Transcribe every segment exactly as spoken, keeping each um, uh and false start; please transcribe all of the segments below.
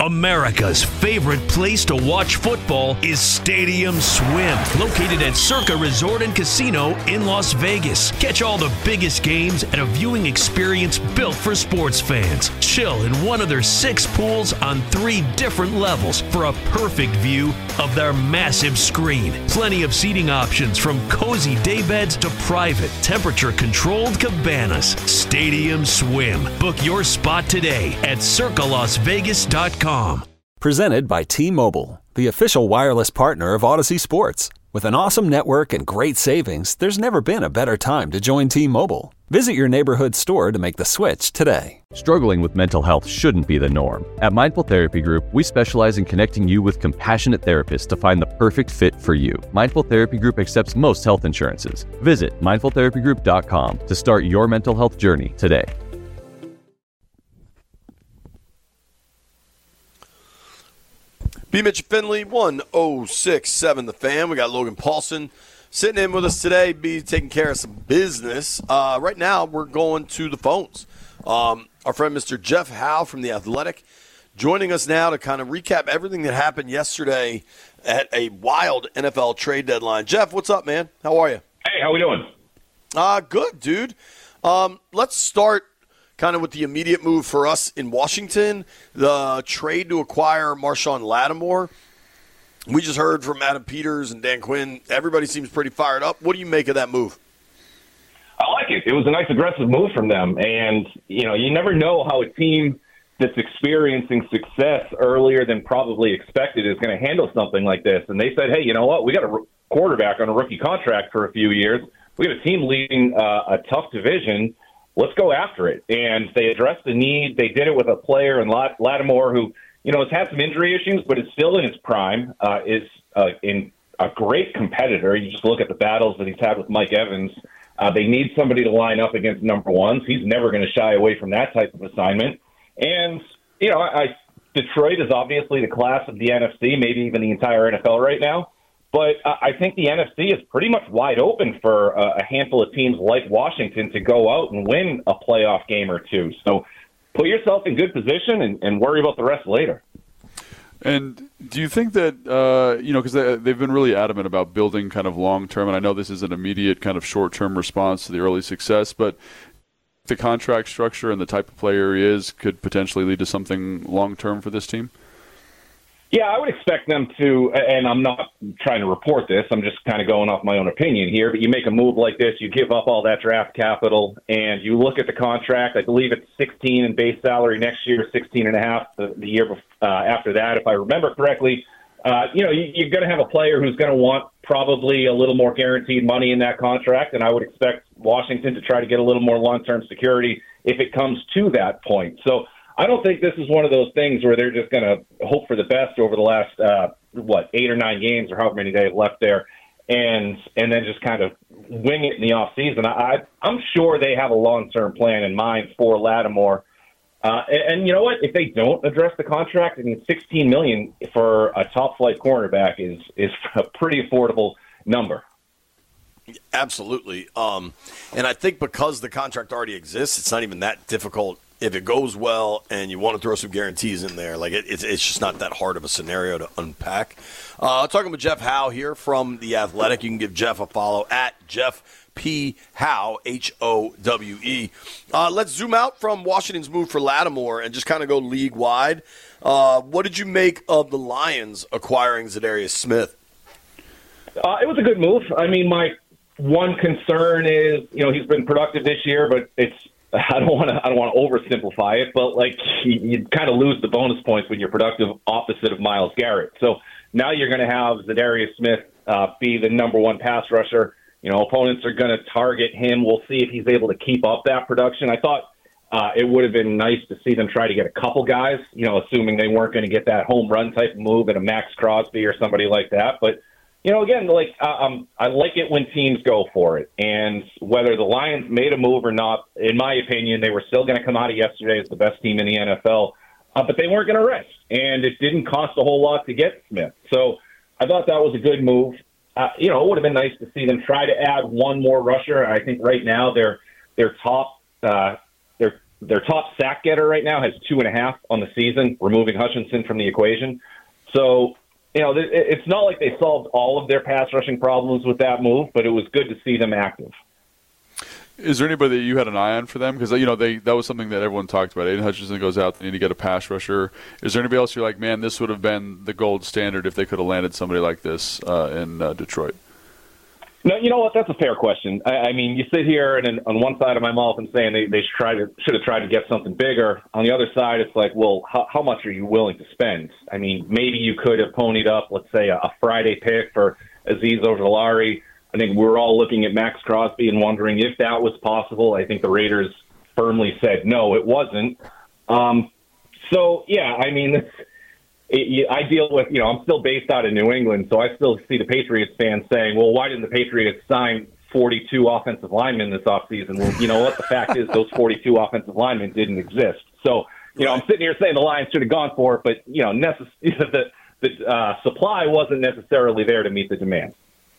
America's favorite place to watch football is Stadium Swim, located at Circa Resort and Casino in Las Vegas. Catch all the biggest games at a viewing experience built for sports fans. Chill in one of their six pools on three different levels for a perfect view of their massive screen. Plenty of seating options from cozy daybeds to private, temperature-controlled cabanas. Stadium Swim. Book your spot today at circa las vegas dot com. Presented by T-Mobile, the official wireless partner of Odyssey Sports. With an awesome network and great savings, there's never been a better time to join T-Mobile. Visit your neighborhood store to make the switch today. Struggling with mental health shouldn't be the norm. At Mindful Therapy Group, we specialize in connecting you with compassionate therapists to find the perfect fit for you. Mindful Therapy Group accepts most health insurances. Visit mindful therapy group dot com to start your mental health journey today. B. Mitch Finley, one oh six point seven The Fan. We got Logan Paulson sitting in with us today, be taking care of some business. Uh, right now, we're going to the phones. Um, our friend Mister Jeff Howe from The Athletic joining us now to kind of recap everything that happened yesterday at a wild N F L trade deadline. Jeff, what's up, man? How are you? Hey, how we doing? Uh, good, dude. Um, let's start kind of with the immediate move for us in Washington, the trade to acquire Marshawn Lattimore. We just heard from Adam Peters and Dan Quinn. Everybody seems pretty fired up. What do you make of that move? I like it. It was a nice aggressive move from them. And, you know, you never know how a team that's experiencing success earlier than probably expected is going to handle something like this. And they said, hey, you know what? We got a quarterback on a rookie contract for a few years. We have a team leading uh, a tough division. Let's go after it. And they addressed the need. They did it with a player in Lat- Lattimore who, you know, has had some injury issues, but is still in his prime, uh, is uh, in a great competitor. You just look at the battles that he's had with Mike Evans. Uh, they need somebody to line up against number ones. He's never going to shy away from that type of assignment. And, you know, I, I, Detroit is obviously the class of the N F C, maybe even the entire N F L right now. But I think the N F C is pretty much wide open for a handful of teams like Washington to go out and win a playoff game or two. So put yourself in good position and, and worry about the rest later. And do you think that, uh, you know, because they, they've been really adamant about building kind of long-term, and I know this is an immediate kind of short-term response to the early success, but the contract structure and the type of player he is could potentially lead to something long-term for this team? Yeah, I would expect them to, and I'm not trying to report this, I'm just kind of going off my own opinion here, but you make a move like this, you give up all that draft capital, and you look at the contract, I believe it's sixteen in base salary next year, sixteen and a half the, the year uh, after that, if I remember correctly. Uh, you know, you, you're going to have a player who's going to want probably a little more guaranteed money in that contract, and I would expect Washington to try to get a little more long-term security if it comes to that point. So I don't think this is one of those things where they're just going to hope for the best over the last, uh, what, eight or nine games or however many they have left there, and and then just kind of wing it in the offseason. I, I'm sure they have a long-term plan in mind for Lattimore. Uh, and, and you know what? If they don't address the contract, I mean, sixteen million dollars for a top-flight cornerback is is a pretty affordable number. Absolutely. Um, and I think because the contract already exists, it's not even that difficult. If it goes well and you want to throw some guarantees in there, like it, it's, it's just not that hard of a scenario to unpack. Uh, talking with Jeff Howe here from The Athletic. You can give Jeff a follow at Jeff P. Howe, H O W E. Uh, let's zoom out from Washington's move for Lattimore and just kind of go league-wide. Uh, what did you make of the Lions acquiring Zadarius Smith? Uh, it was a good move. I mean, my one concern is, you know, he's been productive this year, but it's I don't want to. I don't want to oversimplify it, but like you, you kind of lose the bonus points when you're productive opposite of Myles Garrett. So now you're going to have Zadarius Smith uh, be the number one pass rusher. You know, opponents are going to target him. We'll see if he's able to keep up that production. I thought uh, it would have been nice to see them try to get a couple guys. You know, assuming they weren't going to get that home run type of move and a Max Crosby or somebody like that, but. You know, again, like um, I like it when teams go for it. And whether the Lions made a move or not, in my opinion, they were still going to come out of yesterday as the best team in the N F L. Uh, but they weren't going to rest. And it didn't cost a whole lot to get Smith. So I thought that was a good move. Uh, you know, it would have been nice to see them try to add one more rusher. I think right now they're, they're top uh, they're their top sack getter right now has two and a half on the season, removing Hutchinson from the equation. So, you know, it's not like they solved all of their pass rushing problems with that move, but it was good to see them active. Is there anybody that you had an eye on for them? Because, you know, they that was something that everyone talked about. Aiden Hutchinson goes out, they need to get a pass rusher. Is there anybody else you're like, man, this would have been the gold standard if they could have landed somebody like this uh, in uh, Detroit? No, you know what? That's a fair question. I, I mean, you sit here and on one side of my mouth I'm saying they, they should, try to, should have tried to get something bigger. On the other side, it's like, well, how, how much are you willing to spend? I mean, maybe you could have ponied up, let's say, a, a Friday pick for Azeez Ojulari. I think we were all looking at Max Crosby and wondering if that was possible. I think the Raiders firmly said, no, it wasn't. Um, so, yeah, I mean, it's, it, I deal with, you know, I'm still based out of New England, so I still see the Patriots fans saying, well, why didn't the Patriots sign forty-two offensive linemen this offseason? Well, you know what? The fact is those forty-two offensive linemen didn't exist. So, you know, I'm sitting here saying the Lions should have gone for it, but, you know, necess- the, the uh, supply wasn't necessarily there to meet the demand.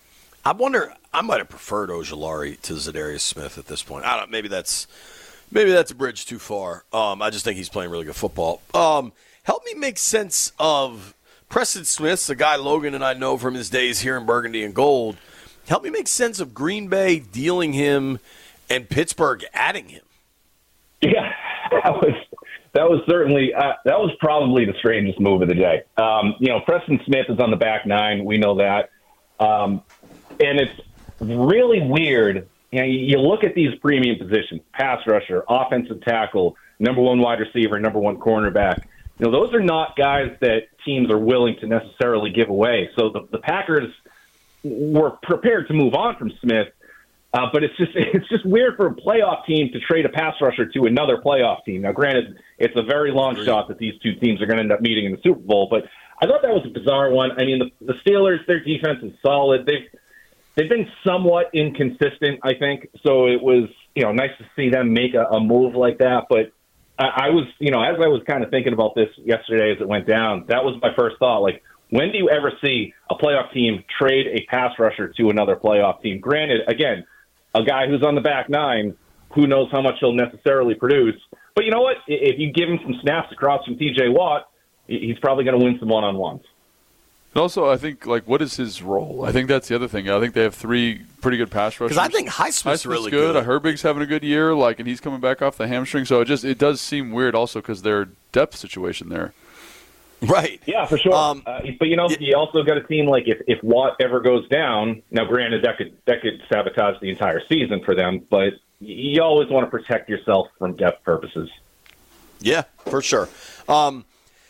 I wonder. I might have preferred Ojulari to Zadarius Smith at this point. I don't. Maybe that's maybe that's a bridge too far. Um, I just think he's playing really good football. Um, help me make sense of Preston Smith, the guy Logan and I know from his days here in Burgundy and Gold. Help me make sense of Green Bay dealing him and Pittsburgh adding him. Yeah, that was that was certainly uh, that was probably the strangest move of the day. Um, you know, Preston Smith is on the back nine. We know that. Um, And it's really weird. You know, you look at these premium positions, pass rusher, offensive tackle, number one wide receiver, number one cornerback. You know, those are not guys that teams are willing to necessarily give away. So the, the Packers were prepared to move on from Smith, uh, but it's just it's just weird for a playoff team to trade a pass rusher to another playoff team. Now, granted, it's a very long shot that these two teams are going to end up meeting in the Super Bowl, but I thought that was a bizarre one. I mean, the, the Steelers, their defense is solid. They've They've been somewhat inconsistent, I think. So it was, you know, nice to see them make a, a move like that. But I, I was, you know, as I was kind of thinking about this yesterday as it went down, that was my first thought. Like, when do you ever see a playoff team trade a pass rusher to another playoff team? Granted, again, a guy who's on the back nine, who knows how much he'll necessarily produce. But you know what? If you give him some snaps across from T J Watt, he's probably going to win some one-on-ones. And also, I think, like, what is his role? I think that's the other thing. I think they have three pretty good pass rushers. Because I think Highsmith's, Highsmith's really good. good. Herbig's having a good year, like, and he's coming back off the hamstring. So it just it does seem weird also because their depth situation there. Right. Yeah, for sure. Um, uh, but, you know, you also got a team like if, if Watt ever goes down, now, granted, that could, that could sabotage the entire season for them, but you always want to protect yourself from depth purposes. Yeah, for sure. Um,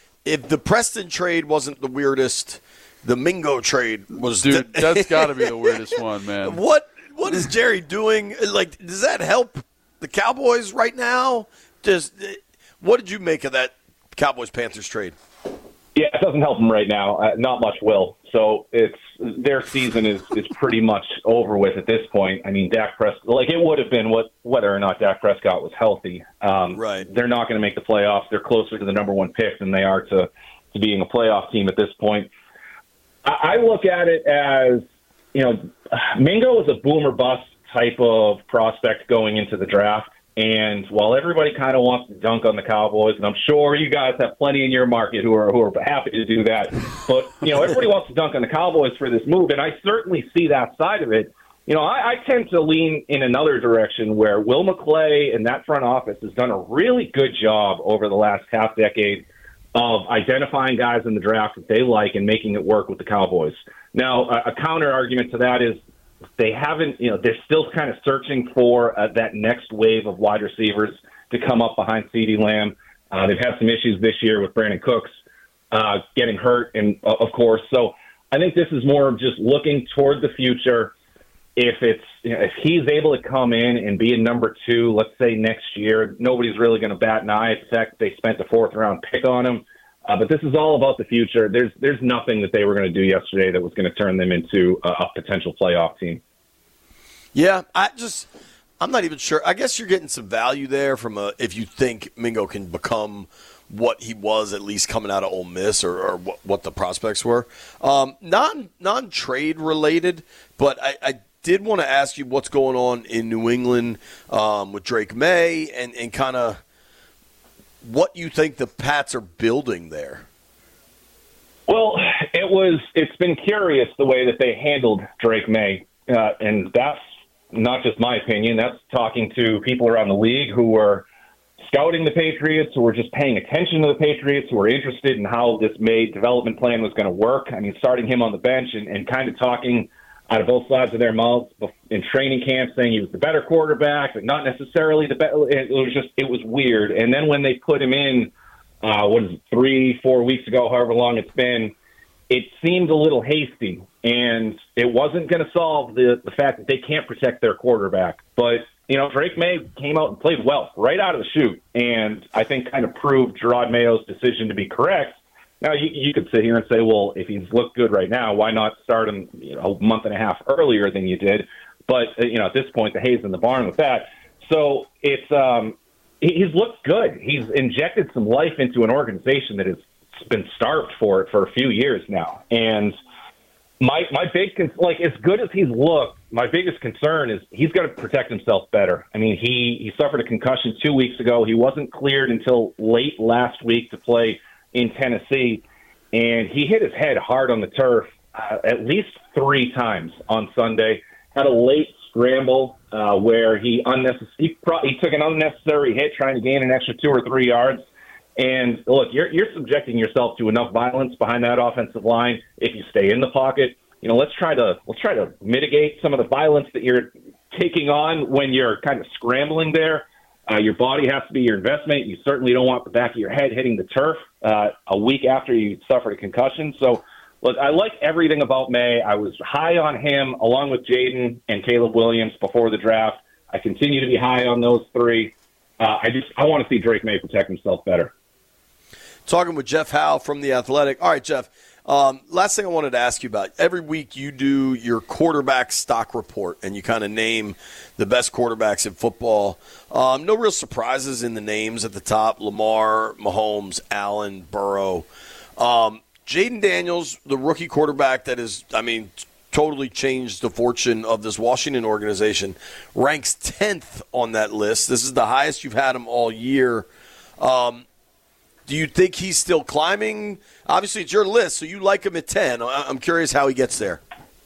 if the Preston trade wasn't the weirdest, the Mingo trade was. Dude, the- that's got to be the weirdest one, man. What What is Jerry doing? Like, does that help the Cowboys right now? Just what did you make of that Cowboys-Panthers trade? Yeah, it doesn't help them right now. Uh, not much will. So it's their season is, is pretty much over with at this point. I mean, Dak Prescott, like it would have been what whether or not Dak Prescott was healthy. Um, right. They're not going to make the playoffs. They're closer to the number one pick than they are to, to being a playoff team at this point. I, I look at it as, you know, Mingo is a boom or bust type of prospect going into the draft. And while everybody kind of wants to dunk on the Cowboys, and I'm sure you guys have plenty in your market who are who are happy to do that, but you know everybody wants to dunk on the Cowboys for this move, and I certainly see that side of it. You know, I, I tend to lean in another direction where Will McClay and that front office has done a really good job over the last half decade of identifying guys in the draft that they like and making it work with the Cowboys. Now, a, a counter argument to that is, they haven't, you know, they're still kind of searching for uh, that next wave of wide receivers to come up behind CeeDee Lamb. Uh, they've had some issues this year with Brandon Cooks uh, getting hurt, and uh, of course. So I think this is more of just looking toward the future. If it's, you know, if he's able to come in and be a number two, let's say next year, nobody's really going to bat an eye. In fact, they spent a fourth round pick on him. Uh, but this is all about the future. There's there's nothing that they were going to do yesterday that was going to turn them into a, a potential playoff team. Yeah, I just I'm not even sure. I guess you're getting some value there from a, if you think Mingo can become what he was at least coming out of Ole Miss, or, or what, what the prospects were. Um, non non trade related, but I, I did want to ask you what's going on in New England um, with Drake May and and kind of what you think the Pats are building there. Well, it was. It's been curious the way that they handled Drake May, uh, and that's not just my opinion. That's talking to people around the league who were scouting the Patriots, who were just paying attention to the Patriots, who were interested in how this May development plan was going to work. I mean, starting him on the bench and, and kind of talking out of both sides of their mouths in training camp, saying he was the better quarterback, but not necessarily the better. It was just, it was weird. And then when they put him in, uh, what is it, three, four weeks ago, however long it's been, it seemed a little hasty. And it wasn't going to solve the, the fact that they can't protect their quarterback. But, you know, Drake May came out and played well right out of the chute. And I think kind of proved Gerard Mayo's decision to be correct. Now, you, you could sit here and say, well, if he's looked good right now, why not start him you know, a month and a half earlier than you did? But, you know, at this point, the hay's in the barn with that. So it's um, he's looked good. He's injected some life into an organization that has been starved for it for a few years now. And my my big, con- like, as good as he's looked, my biggest concern is he's got to protect himself better. I mean, he, he suffered a concussion two weeks ago. He wasn't cleared until late last week to play in Tennessee, and he hit his head hard on the turf uh, at least three times on Sunday. Had a late scramble uh, where he, unnecess- he, pro- he took an unnecessary hit trying to gain an extra two or three yards. And look, you're, you're subjecting yourself to enough violence behind that offensive line if you stay in the pocket. You know, let's try to let's try to mitigate some of the violence that you're taking on when you're kind of scrambling there. Uh, your body has to be your investment. You certainly don't want the back of your head hitting the turf uh, a week after you suffered a concussion. So, look, I like everything about May. I was high on him along with Jaden and Caleb Williams before the draft. I continue to be high on those three. Uh, I just I want to see Drake May protect himself better. Talking with Jeff Howe from The Athletic. All right, Jeff, um, last thing I wanted to ask you about. Every week you do your quarterback stock report, and you kind of name the best quarterbacks in football. Um, no real surprises in the names at the top: Lamar, Mahomes, Allen, Burrow. Um, Jaden Daniels, the rookie quarterback that is, I mean, totally changed the fortune of this Washington organization, ranks tenth on that list. This is the highest you've had him all year. Um, do you think he's still climbing? Obviously, it's your list, so you like him at ten. I'm curious how he gets there.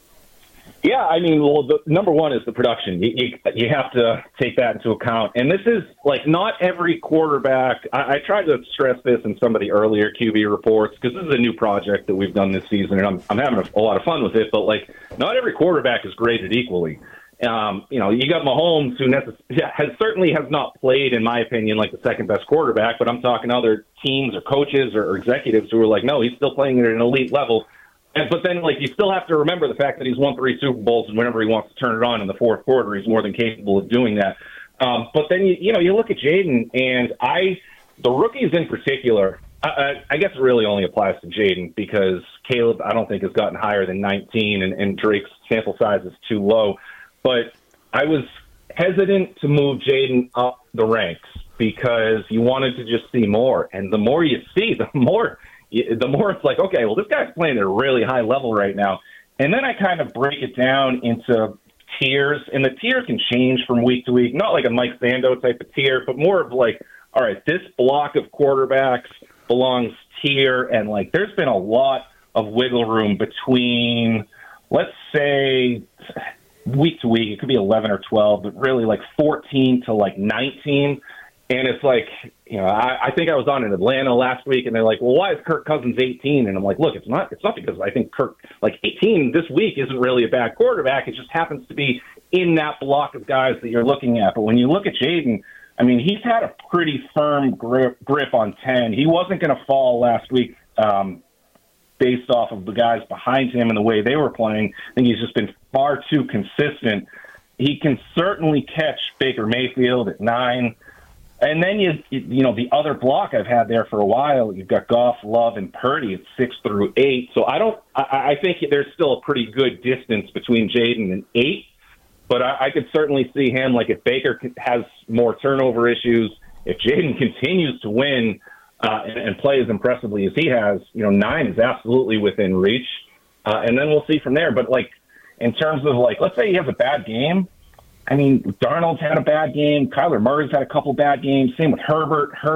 Yeah, I mean, well, the number one is the production. You, you, you have to take that into account. And this is, like, not every quarterback. I, I tried to stress this in some of the earlier Q B reports because this is a new project that we've done this season, and I'm, I'm having a, a lot of fun with it. But, like, not every quarterback is graded equally. Um, you know, you got Mahomes, who necess- has certainly has not played, in my opinion, like the second best quarterback. But I'm talking other teams or coaches or, or executives who are like, no, he's still playing at an elite level. And, but then, like, you still have to remember the fact that he's won three Super Bowls, and whenever he wants to turn it on in the fourth quarter, he's more than capable of doing that. Um, but then, you, you know, you look at Jaden, and I, the rookies in particular, I, I guess it really only applies to Jaden because Caleb, I don't think, has gotten higher than nineteen, and, and Drake's sample size is too low. But I was hesitant to move Jaden up the ranks because you wanted to just see more. And the more you see, the more the more it's like, okay, well, this guy's playing at a really high level right now. And then I kind of break it down into tiers. And the tier can change from week to week, not like a Mike Sando type of tier, but more of like, all right, this block of quarterbacks belongs here. And, like, there's been a lot of wiggle room between, let's say, week to week, it could be eleven or twelve, but really like fourteen to like nineteen. And it's like, you know, I, I think I was on in Atlanta last week, and they're like, well, why is Kirk Cousins eighteen? And I'm like, look, it's not it's not because I think Kirk, like, eighteen this week isn't really a bad quarterback. It just happens to be in that block of guys that you're looking at. But when you look at Jaden, I mean, he's had a pretty firm grip, grip on ten. He wasn't going to fall last week, um, based off of the guys behind him and the way they were playing. I think he's just been far too consistent. He can certainly catch Baker Mayfield at nine. And then, you you know, the other block I've had there for a while, you've got Goff, Love, and Purdy at six through eight. So I don't, I, I think there's still a pretty good distance between Jaden and eight. But I, I could certainly see him, like, if Baker has more turnover issues, if Jaden continues to win, Uh, and, and play as impressively as he has, you know, nine is absolutely within reach. Uh, and then we'll see from there. But, like, in terms of, like, let's say he has a bad game. I mean, Darnold's had a bad game. Kyler Murray's had a couple bad games. Same with Herbert, Hurts.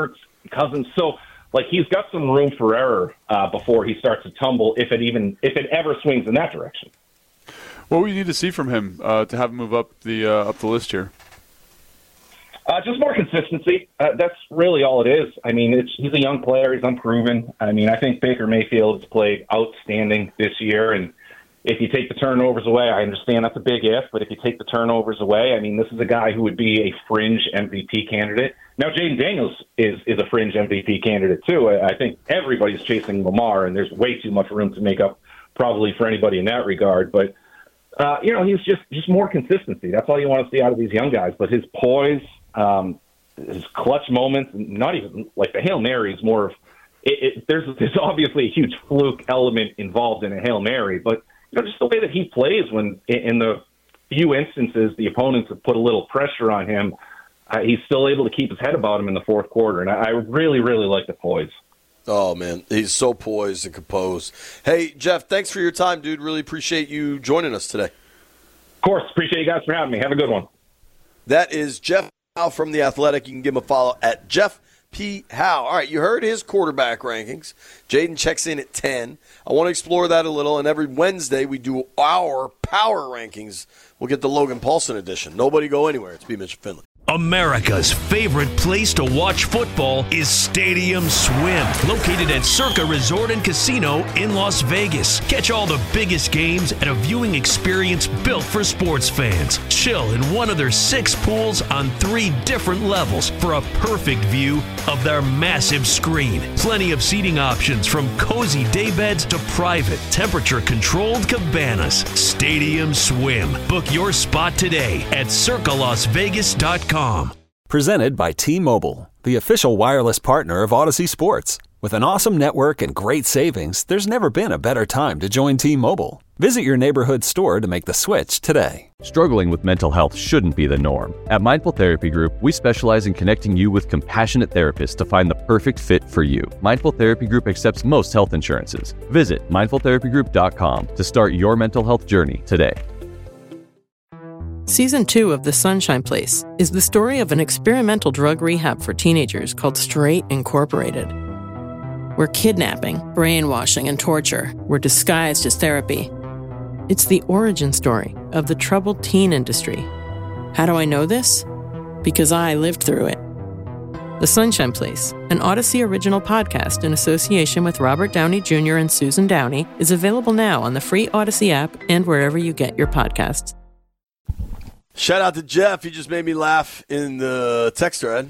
Cousins. So, like, he's got some room for error uh, before he starts to tumble, if it even if it ever swings in that direction. What would you need to see from him uh, to have him move up the uh, up the list here? Uh, just more consistency. Uh, that's really all it is. I mean, it's, he's a young player. He's unproven. I mean, I think Baker Mayfield has played outstanding this year. And if you take the turnovers away, I understand that's a big if, but if you take the turnovers away, I mean, this is a guy who would be a fringe M V P candidate. Now, Jaden Daniels is, is a fringe M V P candidate, too. I, I think everybody's chasing Lamar, and there's way too much room to make up probably for anybody in that regard. But, uh, you know, he's just, just more consistency. That's all you want to see out of these young guys. But his poise, Um, his clutch moments, not even like the Hail Mary is more of it, it, there's there's obviously a huge fluke element involved in a Hail Mary, but you know just the way that he plays when in the few instances the opponents have put a little pressure on him, uh, he's still able to keep his head about him in the fourth quarter, and I, I really really like the poise. Oh man, he's so poised and composed. Hey Jeff, thanks for your time, dude. Really appreciate you joining us today. Of course, appreciate you guys for having me. Have a good one. That is Jeff Howe from The Athletic. You can give him a follow at Jeff P. Howe. All right, you heard his quarterback rankings. Jaden checks in at ten. I want to explore that a little, and every Wednesday we do our power rankings. We'll get the Logan Paulson edition. Nobody go anywhere. It's B. Mitchell Finley. America's favorite place to watch football is Stadium Swim, located at Circa Resort and Casino in Las Vegas. Catch all the biggest games at a viewing experience built for sports fans. Chill in one of their six pools on three different levels for a perfect view of their massive screen. Plenty of seating options from cozy daybeds to private, temperature-controlled cabanas. Stadium Swim. Book your spot today at circa las vegas dot com. Presented by T-Mobile, the official wireless partner of Odyssey Sports. With an awesome network and great savings, there's never been a better time to join T-Mobile. Visit your neighborhood store to make the switch today. Struggling with mental health shouldn't be the norm. At Mindful Therapy Group, we specialize in connecting you with compassionate therapists to find the perfect fit for you. Mindful Therapy Group accepts most health insurances. Visit mindful therapy group dot com to start your mental health journey today. Season two of The Sunshine Place is the story of an experimental drug rehab for teenagers called Straight Incorporated, where kidnapping, brainwashing, and torture were disguised as therapy. It's the origin story of the troubled teen industry. How do I know this? Because I lived through it. The Sunshine Place, an Odyssey original podcast in association with Robert Downey Junior and Susan Downey, is available now on the free Odyssey app and wherever you get your podcasts. Shout out to Jeff. He just made me laugh in the text thread.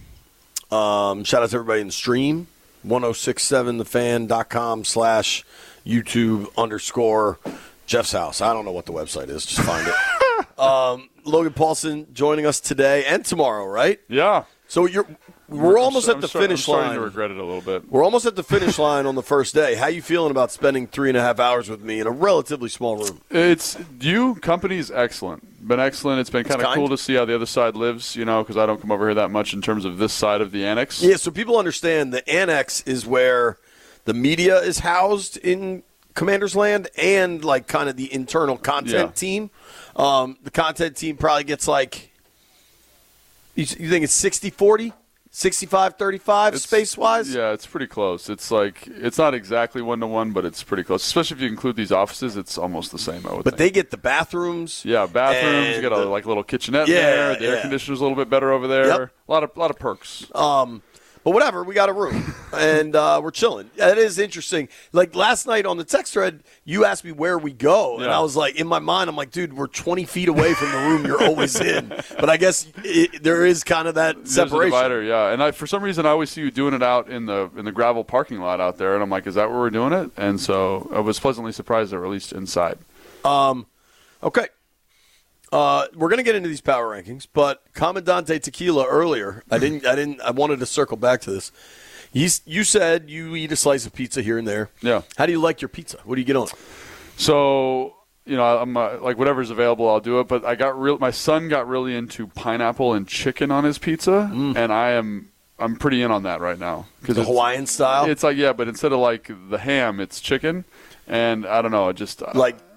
Um, shout out to everybody in the stream. ten sixty-seven the fan dot com slash YouTube underscore Jeff's house. I don't know what the website is. Just find it. um, Logan Paulson joining us today and tomorrow, right? Yeah. So you're we're I'm almost so, at the I'm start, finish I'm line. starting to regret it a little bit. We're almost at the finish line on the first day. How you feeling about spending three and a half hours with me in a relatively small room? It's you. Company's excellent. Been excellent. It's been kind of cool to see how the other side lives, you know, because I don't come over here that much in terms of this side of the annex. Yeah, so people understand the annex is where the media is housed in Commander's Land and, like, kind of the internal content yeah. team. Um, the content team probably gets, like, you, you think it's sixty forty? sixty-five thirty-five space-wise? Yeah, it's pretty close. It's like it's not exactly one-to-one, but it's pretty close. Especially if you include these offices, it's almost the same, I would But think. they get the bathrooms. Yeah, bathrooms. You got a the, like little kitchenette yeah, there. The yeah. air conditioner's a little bit better over there. Yep. A lot of lot of perks. Um, but whatever, we got a room, and uh, we're chilling. That is interesting. Like last night on the text thread, you asked me where we go, and Yeah. I was like, in my mind, I'm like, dude, we're twenty feet away from the room you're always in. But I guess it, there is kind of that There's separation. a divider, yeah. And I, for some reason, I always see you doing it out in the in the gravel parking lot out there, and I'm like, is that where we're doing it? And so I was pleasantly surprised that we're at least inside. Um, okay. Uh, we're gonna get into these power rankings, but Commandante Tequila earlier, I didn't, I didn't, I wanted to circle back to this. You, you said you eat a slice of pizza here and there. Yeah. How do you like your pizza? What do you get on it? So, you know, I'm uh, like whatever's available, I'll do it. But I got real. My son got really into pineapple and chicken on his pizza, Mm. and I am I'm pretty in on that right now because The Hawaiian style? It's like yeah, but instead of like the ham, it's chicken, and I don't know, it just uh, Like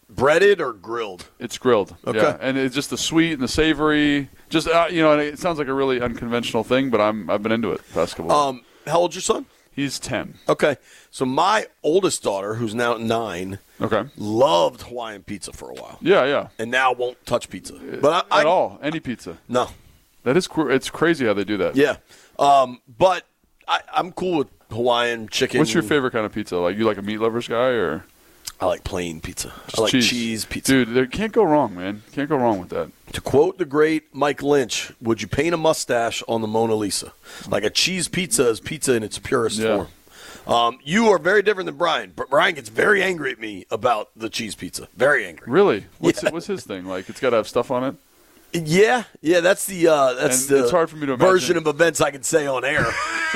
breaded or grilled? It's grilled. Okay. Yeah. And it's just the sweet and the savory. Just uh, you know, and it sounds like a really unconventional thing, but I'm I've been into it the past couple of Um, how old's your son? He's ten. Okay. So my oldest daughter, who's now nine, Okay. loved Hawaiian pizza for a while. Yeah, yeah. And now won't touch pizza. But I, I, At all. Any pizza. No. That is cr- it's crazy how they do that. Yeah. Um, but I, I'm cool with Hawaiian chicken. What's your favorite kind of pizza? Like you like a meat lovers guy or I like plain pizza. just I like cheese. cheese pizza. Dude, there can't go wrong, man. Can't go wrong with that. To quote the great Mike Lynch, would you paint a mustache on the Mona Lisa? Like a cheese pizza is pizza in its purest Yeah. form. Um, you are very different than Brian. But Brian gets very angry at me about the cheese pizza. Very angry. Really? What's Yeah. what's his thing? Like it's got to have stuff on it? Yeah, yeah, that's the uh, that's And the it's hard for me to version imagine. of events I can say on air.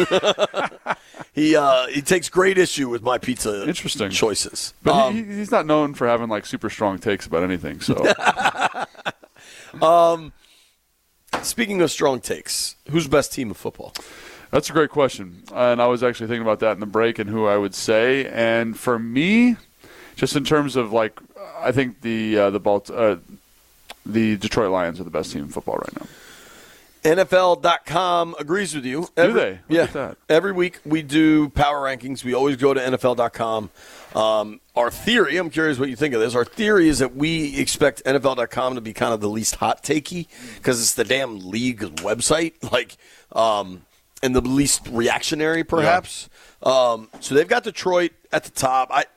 he uh, he takes great issue with my pizza Interesting. choices. But Um, he, he's not known for having like super strong takes about anything. So speaking of strong takes, who's the best team of football? that's a great question. And I was actually thinking about that in the break and who I would say. And for me, just in terms of like, I think the uh, the Balt- uh, the Detroit Lions are the best team in football right now. N F L dot com agrees with you. Every, do they? Look yeah. at that. Every week we do power rankings. We always go to N F L dot com. Um, our theory, I'm curious what you think of this. Our theory is that we expect N F L dot com to be kind of the least hot takey because it's the damn league website, like, um, and the least reactionary, perhaps. Yeah. Um, so they've got Detroit at the top. I.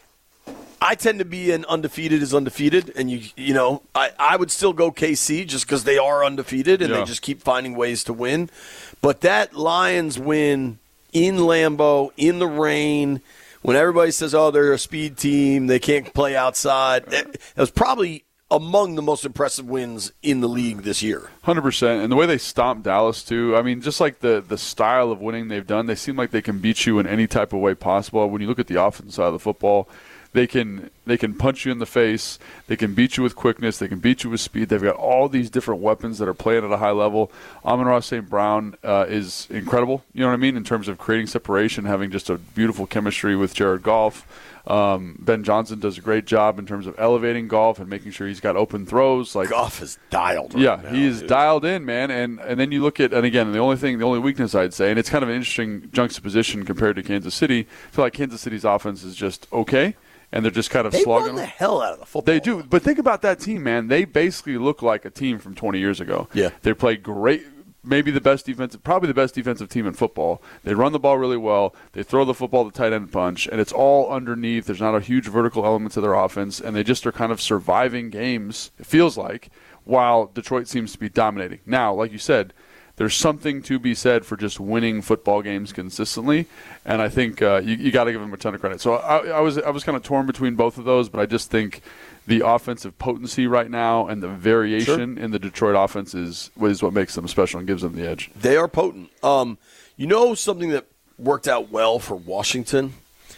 I tend to be an undefeated is undefeated, and you you know I, I would still go K C just because they are undefeated and Yeah. they just keep finding ways to win. But that Lions win in Lambeau in the rain, when everybody says, "Oh, they're a speed team, they can't play outside," that, that was probably among the most impressive wins in the league this year. one hundred percent. And the way they stomped Dallas, too, I mean, just like the, the style of winning they've done, they seem like they can beat you in any type of way possible. When you look at the offensive side of the football, they can they can punch you in the face. They can beat you with quickness. They can beat you with speed. They've got all these different weapons that are playing at a high level. Amon-Ra Saint Brown uh, is incredible, you know what I mean, in terms of creating separation, having just a beautiful chemistry with Jared Goff. Um, Ben Johnson does a great job in terms of elevating Goff and making sure he's got open throws. Like Goff is dialed right Yeah, now, he is dude. dialed in, man. And and then you look at, and again, the only thing, the only weakness I'd say, and it's kind of an interesting juxtaposition compared to Kansas City. I feel like Kansas City's offense is just okay, and they're just kind of They slugging. won the hell out of the football. They do, but think about that team, man. They basically look like a team from twenty years ago. Yeah. They play great, maybe the best defensive, probably the best defensive team in football. They run the ball really well. They throw the football, the tight end punch, and it's all underneath. There's not a huge vertical element to their offense, and they just are kind of surviving games, it feels like, while Detroit seems to be dominating. Now, like you said, there's something to be said for just winning football games consistently, and I think uh, you, you got to give them a ton of credit. So I, I was I was kind of torn between both of those, but I just think the offensive potency right now and the variation Sure. in the Detroit offense is, is what makes them special and gives them the edge. They are potent. Um, you know something that worked out well for Washington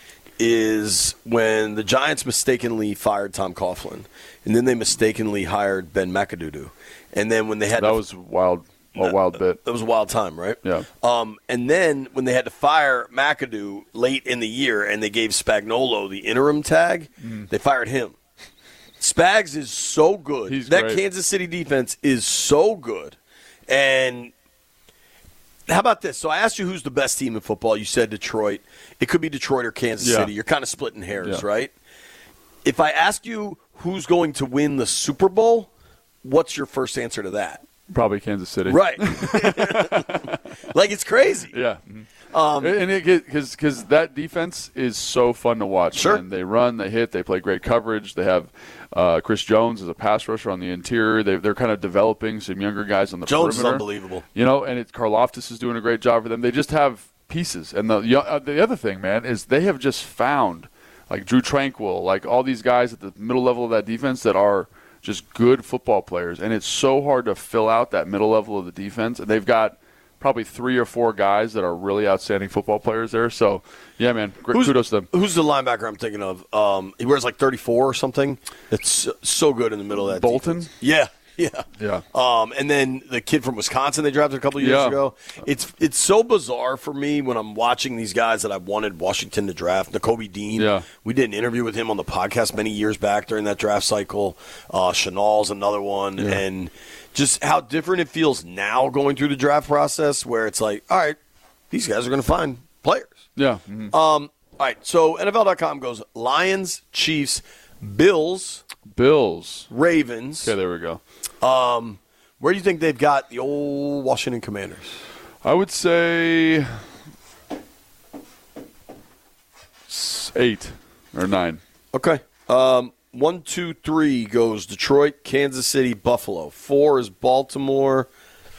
is when the Giants mistakenly fired Tom Coughlin, and then they mistakenly hired Ben McAdoo. And then when they had That to, was wild, a wild bit. that was a wild time, right? Yeah. Um, and then when they had to fire McAdoo late in the year, and they gave Spagnuolo the interim tag, Mm. they fired him. Spags is so good. He's that great. Kansas City defense is so good. And how about this? So I asked you who's the best team in football. You said Detroit. It could be Detroit or Kansas Yeah. City. You're kind of splitting hairs, Yeah. right? If I ask you who's going to win the Super Bowl, what's your first answer to that? Probably Kansas City. Right. Like, it's crazy. Yeah. Um, and it because because that defense is so fun to watch. Sure. And they run, they hit, they play great coverage. They have uh, Chris Jones as a pass rusher on the interior. They, they're kind of developing some younger guys on the Jones perimeter. is unbelievable. You know, and it, Karlaftis is doing a great job for them. They just have pieces. And the uh, the other thing, man, is they have just found, like Drew Tranquil, like all these guys at the middle level of that defense that are just good football players. And it's so hard to fill out that middle level of the defense. And they've got probably three or four guys that are really outstanding football players there. So, yeah, man, great, Who's, kudos to them. Who's the linebacker I'm thinking of? Um, he wears like thirty-four or something. It's so, so good in the middle of that Bolton? defense. Yeah. Yeah. Yeah. Um, and then the kid from Wisconsin they drafted a couple years Yeah. ago. It's it's so bizarre for me when I'm watching these guys that I wanted Washington to draft. Nakobe Dean. Yeah. We did an interview with him on the podcast many years back during that draft cycle. Uh, Chanel's another one. Yeah. And just how different it feels now going through the draft process where it's like, all right, these guys are going to find players. Yeah. Mhm. Um, all right, so N F L dot com goes Lions, Chiefs, Bills, Bills. Ravens. Okay, there we go. Um, where do you think they've got the old Washington Commanders? I would say s- eight or nine. Okay. Um, one, two, three goes Detroit, Kansas City, Buffalo. Four is Baltimore.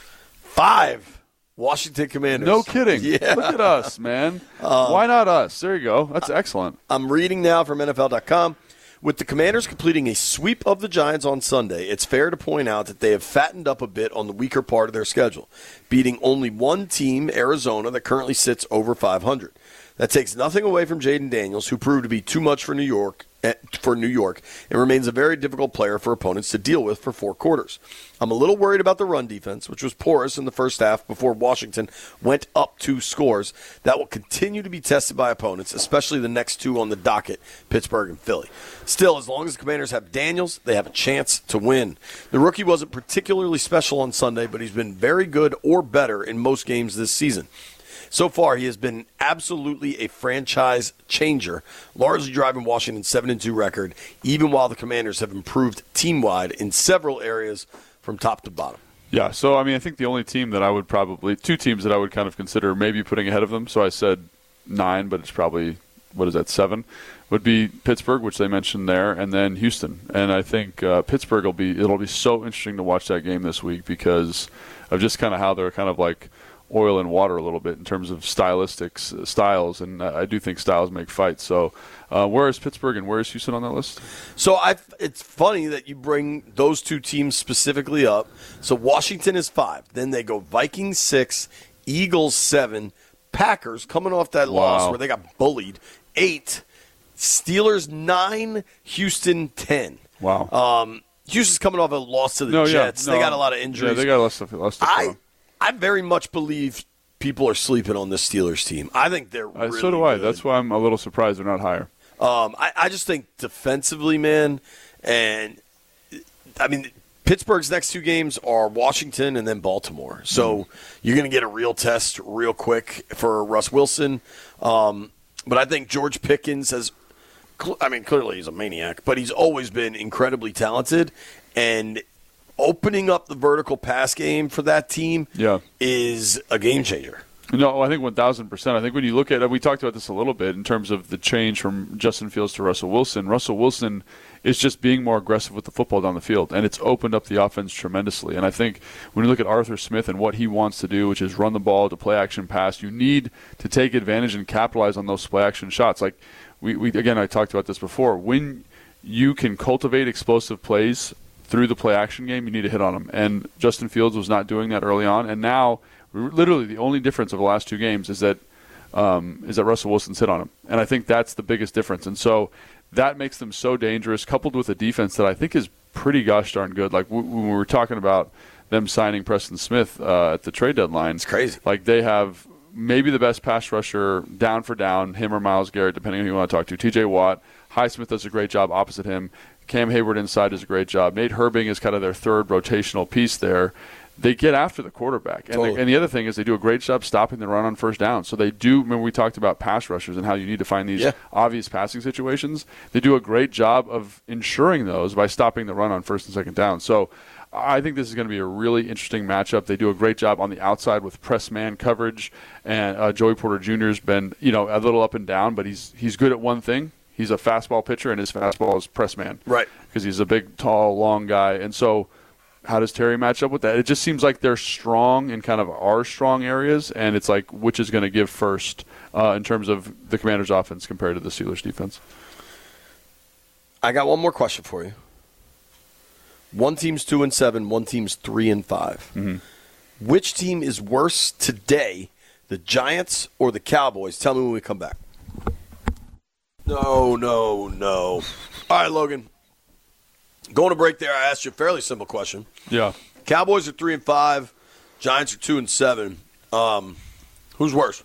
Five, Washington Commanders. No kidding. Yeah. Look at us, man. Why not us? There you go. That's excellent. I'm reading now from N F L dot com. With the Commanders completing a sweep of the Giants on Sunday, it's fair to point out that they have fattened up a bit on the weaker part of their schedule, beating only one team, Arizona, that currently sits over five hundred. That takes nothing away from Jaden Daniels, who proved to be too much for New York, for New York and remains a very difficult player for opponents to deal with for four quarters. I'm a little worried about the run defense, which was porous in the first half before Washington went up two scores. That will continue to be tested by opponents, especially the next two on the docket, Pittsburgh and Philly. Still, as long as the Commanders have Daniels, they have a chance to win. The rookie wasn't particularly special on Sunday, but he's been very good or better in most games this season. So far, he has been absolutely a franchise changer, largely driving Washington's seven and two record, even while the Commanders have improved team-wide in several areas from top to bottom. Yeah, so, I mean, I think the only team that I would probably – two teams that I would kind of consider maybe putting ahead of them, so I said nine, but it's probably, what is that, seven, would be Pittsburgh, which they mentioned there, and then Houston. And I think uh, Pittsburgh will be – it'll be so interesting to watch that game this week because of just kind of how they're kind of like – oil and water a little bit in terms of stylistics, uh, styles, and I do think styles make fights. So uh, where is Pittsburgh and where is Houston on that list? So I, it's funny that you bring those two teams specifically up. So Washington is five. Then they go Vikings six, Eagles seven, Packers coming off that Wow. loss where they got bullied, eight, Steelers nine, Houston ten. Wow. Um, Houston's coming off a loss to the no, Jets. yeah, they no, got a lot of injuries. Yeah, they got lots of lots of I, I very much believe people are sleeping on this Steelers team. I think they're uh, really So do I. good. That's why I'm a little surprised they're not higher. Um, I, I just think defensively, man, and I mean, Pittsburgh's next two games are Washington and then Baltimore. So mm. you're going to get a real test real quick for Russ Wilson. Um, but I think George Pickens has, I mean, clearly he's a maniac, but he's always been incredibly talented. And opening up the vertical pass game for that team yeah. is a game changer. No, I think one thousand percent. I think when you look at it, we talked about this a little bit in terms of the change from Justin Fields to Russell Wilson. Russell Wilson is just being more aggressive with the football down the field, and it's opened up the offense tremendously. And I think when you look at Arthur Smith and what he wants to do, which is run the ball to play action pass, you need to take advantage and capitalize on those play action shots. Like we, we again, I talked about this before. When you can cultivate explosive plays through the play action game, you need to hit on them. And Justin Fields was not doing that early on, and now literally the only difference of the last two games is that um, is that Russell Wilson's hit on him. And I think that's the biggest difference. And so that makes them so dangerous, coupled with a defense that I think is pretty gosh darn good. Like w- when we were talking about them signing Preston Smith uh, at the trade deadline. It's crazy. Like they have maybe the best pass rusher down for down, him or Myles Garrett, depending on who you want to talk to. T J Watt. Highsmith does a great job opposite him. Cam Hayward inside does a great job. Nate Herbing is kind of their third rotational piece there. They get after the quarterback. And, totally. the, and the other thing is they do a great job stopping the run on first down. So they do, remember we talked about pass rushers and how you need to find these yeah. obvious passing situations. They do a great job of ensuring those by stopping the run on first and second down. So I think this is going to be a really interesting matchup. They do a great job on the outside with press man coverage. And uh, Joey Porter Junior has been, you know, a little up and down, but he's he's good at one thing. He's a fastball pitcher, and his fastball is press man. Right. Because he's a big, tall, long guy. And so how does Terry match up with that? It just seems like they're strong in kind of our strong areas, and it's like which is going to give first uh, in terms of the Commanders' offense compared to the Steelers' defense. I got one more question for you. One team's two and seven, one team's three and five. Mm-hmm. Which team is worse today, the Giants or the Cowboys? Tell me when we come back. No, no, no. All right, Logan. Going to break there, I asked you a fairly simple question. Yeah. Cowboys are three and five. Giants are two and seven. Um, who's worse?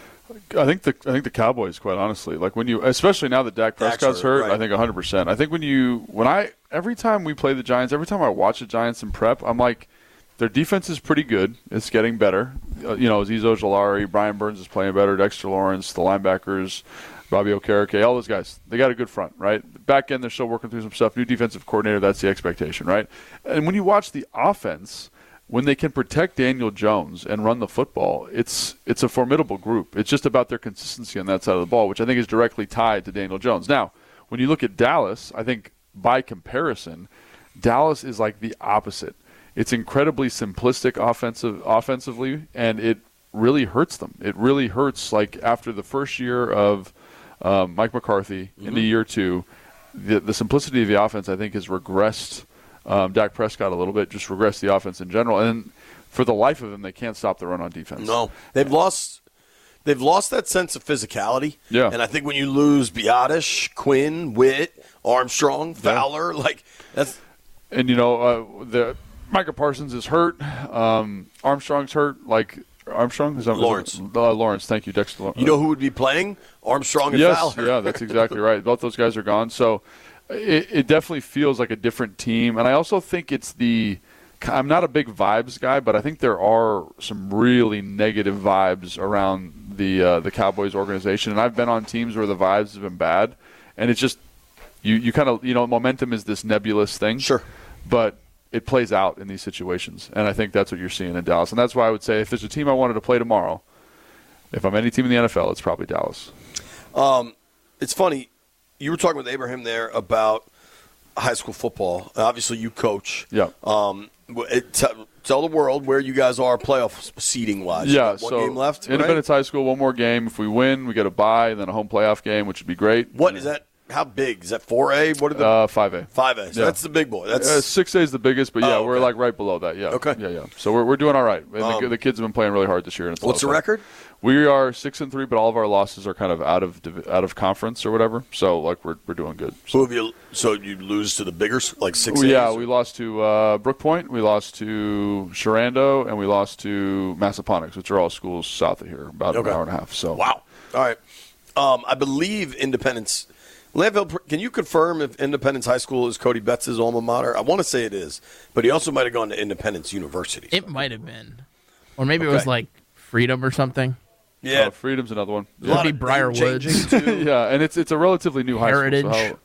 I think the I think the Cowboys, quite honestly, like when you, especially now that Dak Prescott's hurt, right. I think one hundred percent. I think when you, when I, every time we play the Giants, every time I watch the Giants in prep, I'm like, their defense is pretty good. It's getting better. Uh, you know, Azeez Ojulari, Brian Burns is playing better, Dexter Lawrence, the linebackers, Bobby Okereke, all those guys. They got a good front, right? Back end, they're still working through some stuff. New defensive coordinator, that's the expectation, right? And when you watch the offense, when they can protect Daniel Jones and run the football, it's it's a formidable group. It's just about their consistency on that side of the ball, which I think is directly tied to Daniel Jones. Now, when you look at Dallas, I think by comparison, Dallas is like the opposite. It's incredibly simplistic offensive offensively, and it really hurts them. It really hurts, like, after the first year of um, Mike McCarthy, mm-hmm. into year two, the, the simplicity of the offense, I think, has regressed Um, Dak Prescott a little bit, just regressed the offense in general, and for the life of them, they can't stop the run on defense. No, they've lost. They've lost that sense of physicality. Yeah, and I think when you lose Biotish, Quinn, Witt, Armstrong, Fowler, yeah. like that's. And you know, uh, the Micah Parsons is hurt. Um, Armstrong's hurt. Like Armstrong is that Lawrence. Is that, uh, Lawrence, thank you, Dexter. You know who would be playing? Armstrong and yes, Fowler. Yeah, that's exactly right. Both those guys are gone. So. It, it definitely feels like a different team, and I also think it's the – I'm not a big vibes guy, but I think there are some really negative vibes around the uh, the Cowboys organization, and I've been on teams where the vibes have been bad, and it's just you, – you kind of – you know, momentum is this nebulous thing. Sure. But it plays out in these situations, and I think that's what you're seeing in Dallas, and that's why I would say if there's a team I wanted to play tomorrow, if I'm any team in the N F L, it's probably Dallas. Um, it's funny. You were talking with Abraham there about high school football. Obviously, you coach. Yeah. Um, it, t- tell the world where you guys are playoff seeding wise. Yeah. One so game left. Independence right? High School, one more game. If we win, we get a bye, and then a home playoff game, which would be great. What is that? How big is that? four A? What are the uh, five A? five A. So yeah. that's the big boy. That's uh, six A is the biggest, but yeah, oh, okay. we're like right below that. Yeah. Okay. Yeah, yeah. So we're we're doing all right. And um, the, the kids have been playing really hard this year. And it's what's the record? We are six and three, but all of our losses are kind of out of out of conference or whatever. So like we're we're doing good. So, Who have you? So you lose to the bigger like six? Well, yeah, A's, we lost to uh, Brook Point, we lost to Sharando, and we lost to Massaponax, which are all schools south of here, about okay. an hour and a half. So wow. All right. Um, I believe Independence. Landville, can you confirm if Independence High School is Cody Betts' alma mater? I want to say it is, but he also might have gone to Independence University. It might have been, or maybe okay. it was like Freedom or something. Yeah, oh, Freedom's another one. It would be Briar Woods. Yeah, and it's it's a relatively new high Heritage. school. Heritage.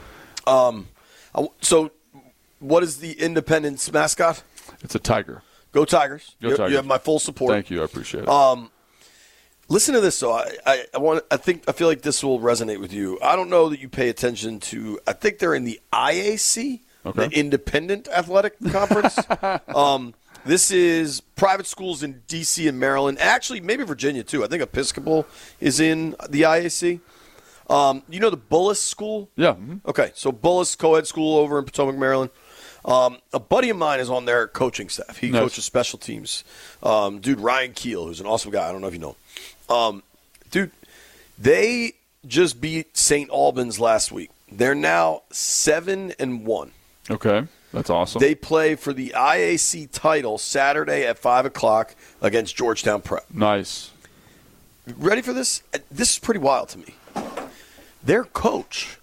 So, how, um, so what is the Independence mascot? It's a tiger. Go Tigers! Go you, Tigers! You have my full support. Thank you, I appreciate it. Um, listen to this, though. I, I, I want. I think I feel like this will resonate with you. I don't know that you pay attention to. I think they're in the I A C, okay. the Independent Athletic Conference. um, this is private schools in D C and Maryland. Actually, maybe Virginia too. I think Episcopal is in the I A C. Um, you know the Bullis School? Yeah. Mm-hmm. Okay, so Bullis co-ed school over in Potomac, Maryland. Um, a buddy of mine is on their coaching staff. He nice. coaches special teams. Um, dude, Ryan Keel, who's an awesome guy. I don't know if you know him. Um, dude, they just beat Saint Albans last week. They're now seven and one. Okay, that's awesome. They play for the I A C title Saturday at five o'clock against Georgetown Prep. Nice. Ready for this? This is pretty wild to me. Their coach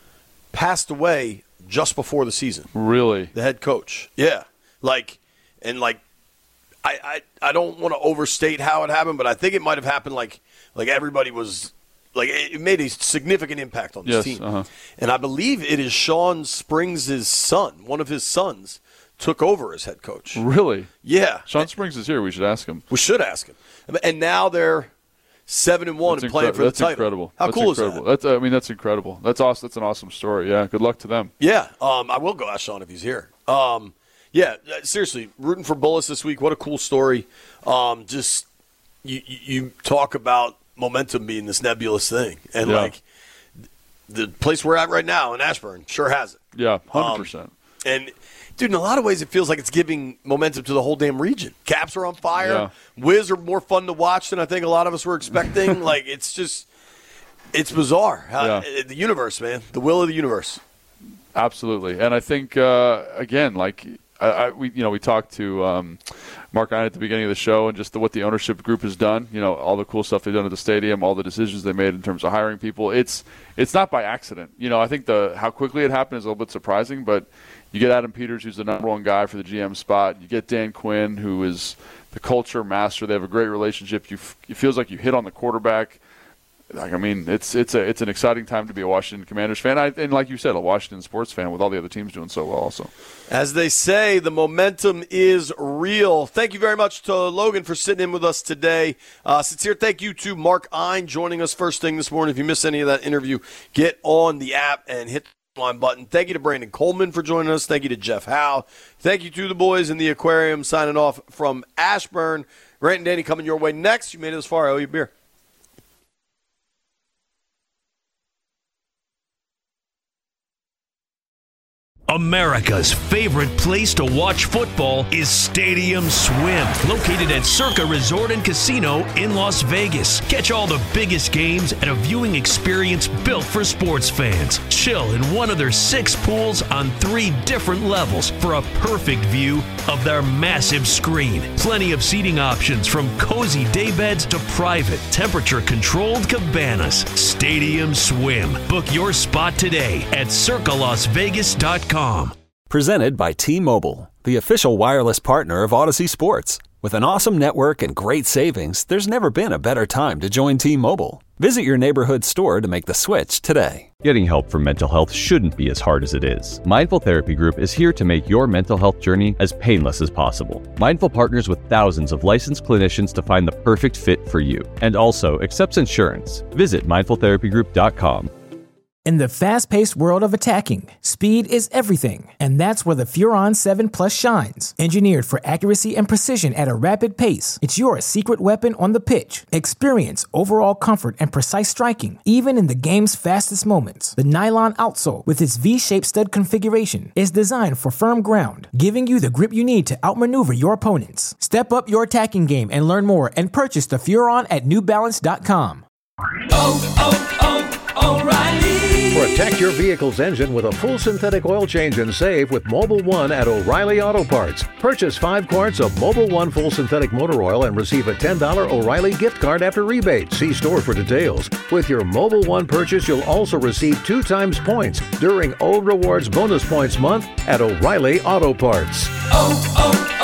passed away just before the season. Really? The head coach. Yeah. Like, and like, I, I, I don't want to overstate how it happened, but I think it might have happened like, like everybody was, like it made a significant impact on this yes, team. Uh-huh. And I believe it is Sean Springs' son, one of his sons, took over as head coach. Really? Yeah. Sean Springs is here. We should ask him. We should ask him. And now they're seven and one that's and playing incre- for the that's title. Incredible. How that's cool incredible. is that? That's, I mean, that's incredible. That's awesome. That's an awesome story. Yeah. Good luck to them. Yeah. Um, I will go ask Sean if he's here. Um, yeah. Seriously, rooting for Bullis this week. What a cool story. Um, just you, you talk about momentum being this nebulous thing, and yeah. like the place we're at right now in Ashburn sure has it. Yeah, one hundred percent. Um, and. Dude, in a lot of ways, it feels like it's giving momentum to the whole damn region. Caps are on fire. Yeah. Wiz are more fun to watch than I think a lot of us were expecting. Like, it's just, it's bizarre. How, yeah. The universe, man. The will of the universe. Absolutely. And I think, uh, again, like I, I, we, you know, we talked to um, Mark and I at the beginning of the show and just the, what the ownership group has done, you know, all the cool stuff they've done at the stadium, all the decisions they made in terms of hiring people. It's it's not by accident. You know, I think the how quickly it happened is a little bit surprising, but you get Adam Peters, who's the number one guy for the G M spot. You get Dan Quinn, who is the culture master. They have a great relationship. You f- it feels like you hit on the quarterback. Like, I mean, it's it's a it's an exciting time to be a Washington Commanders fan, I, and like you said, a Washington sports fan with all the other teams doing so well. Also, as they say, the momentum is real. Thank you very much to Logan for sitting in with us today. Uh, sincere thank you to Mark Ein joining us first thing this morning. If you missed any of that interview, get on the app and hit the line button. Thank you to Brandon Coleman for joining us. Thank you to Jeff Howe. Thank you to the boys in the aquarium. Signing off from Ashburn. Grant and Danny coming your way next. You made it this far. I owe you a beer. America's favorite place to watch football is Stadium Swim, located at Circa Resort and Casino in Las Vegas. Catch all the biggest games at a viewing experience built for sports fans. Chill in one of their six pools on three different levels for a perfect view of their massive screen. Plenty of seating options from cozy daybeds to private, temperature-controlled cabanas. Stadium Swim. Book your spot today at circa las vegas dot com. Presented by T-Mobile, the official wireless partner of Odyssey Sports. With an awesome network and great savings, there's never been a better time to join T-Mobile. Visit your neighborhood store to make the switch today. Getting help for mental health shouldn't be as hard as it is. Mindful Therapy Group is here to make your mental health journey as painless as possible. Mindful partners with thousands of licensed clinicians to find the perfect fit for you, and also accepts insurance. Visit mindful therapy group dot com. In the fast-paced world of attacking, speed is everything, and that's where the Furon seven Plus shines. Engineered for accuracy and precision at a rapid pace, it's your secret weapon on the pitch. Experience overall comfort and precise striking, even in the game's fastest moments. The nylon outsole, with its V-shaped stud configuration, is designed for firm ground, giving you the grip you need to outmaneuver your opponents. Step up your attacking game and learn more and purchase the Furon at new balance dot com. Oh, oh, oh, O'Reilly. Protect your vehicle's engine with a full synthetic oil change and save with Mobil one at O'Reilly Auto Parts. Purchase five quarts of Mobil one full synthetic motor oil and receive a ten dollars O'Reilly gift card after rebate. See store for details. With your Mobil one purchase, you'll also receive two times points during O Rewards Bonus Points Month at O'Reilly Auto Parts. Oh, oh,